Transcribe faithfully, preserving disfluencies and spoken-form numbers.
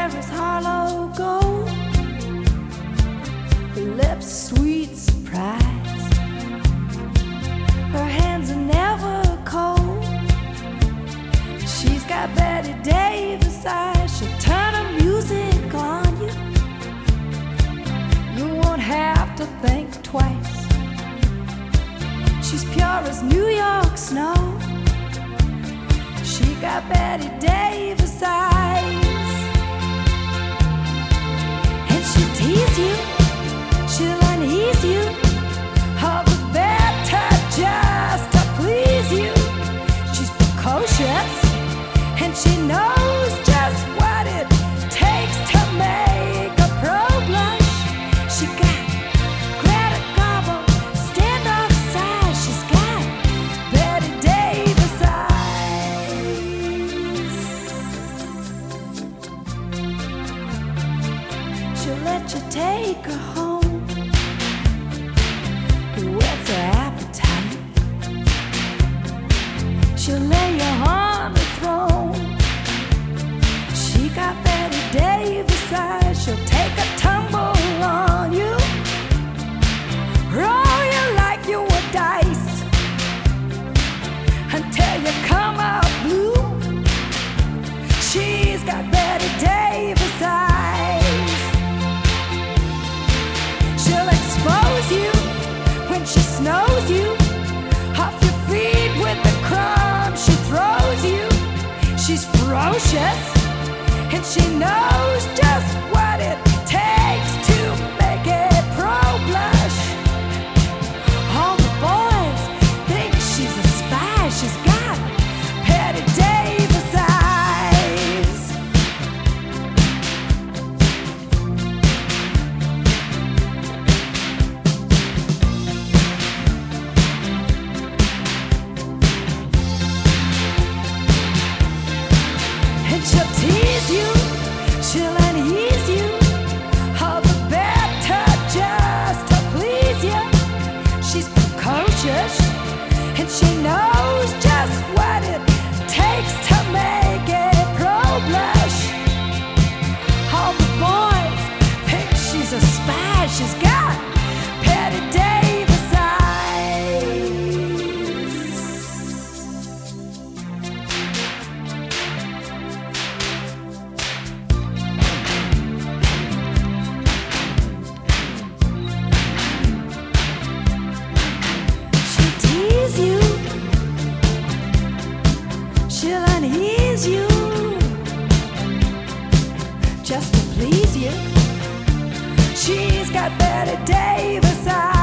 hair is hollow gold, her lips sweet surprise, her hands are never cold. She's got Betty Davis eyes, she'll turn her music on you. You won't have to think twice. She's pure as New York snow. She got Betty Davis eyes, and she'll tease you, she'll unease you, all the better just to please you. She's precocious, and she knows just what it takes to make a pro blush. She got Greta Garbo, standoff size. She's got Betty Davis eyes. She'll let you take her home, whets her appetite. She'll lay you on the throne. She got Betty Davis eyes. She'll take a tumble on you, roll you like you were dice, until you come out blue. She's got Betty Davis eyes. She'll expose you when she snows you off your feet with the crumbs she throws you. She's ferocious, and she knows just what it takes to make a pro blush. All the boys think she's a spy. She's got Betty Davis eyes. And she'll tease you, she'll unease you, all the better just to please you. She's precocious, and she knows just what it takes to make a pro blush. All the boys think she's a spy. She's got Betty Davis eyes. She'll tease you, she'll unease you, just to please you. She's got Betty Davis eyes.